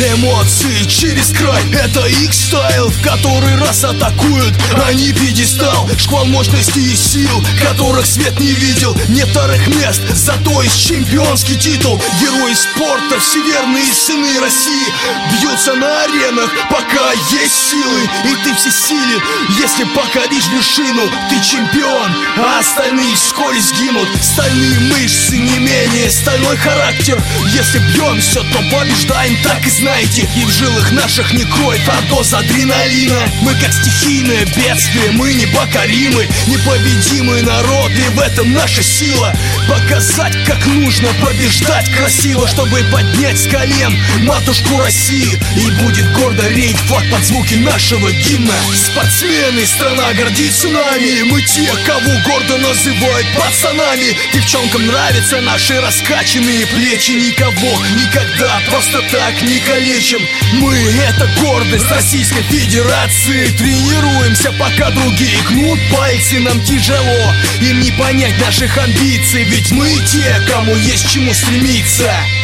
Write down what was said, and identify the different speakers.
Speaker 1: Эмоции через край, это их стайл, в который раз атакуют они пьедестал. Шквал мощности и сил, которых свет не видел. Нет вторых мест, зато есть чемпионский титул. Герои спорта, все верные сыны России бьются на аренах, пока есть силы. И ты всесилен, если покоришь вершину. Ты чемпион, а остальные вскоре сгинут. Стальные мышцы, не менее стальной характер. Если бьемся, то побеждаем, так и знайте. И в жилах наших не кровь, а доза адреналина. Мы как стихийное бедствие, мы непокоримы, непобедимый народ, и в этом наша сила. Показать, как нужно побеждать красиво, чтобы поднять с колен матушку России. И будет гордо реять флаг под звуки нашего гимна. Спортсмены, страна гордится нами. Мы те, кого гордо называют пацанами. Девчонкам нравятся наши раскачанные плечи. Никого никогда просто так не калечим. Мы — это гордость Российской Федерации. Тренируемся, пока другие гнут пальцы. Нам тяжело им не понять наших амбиций, ведь мы те, кому есть чему стремиться.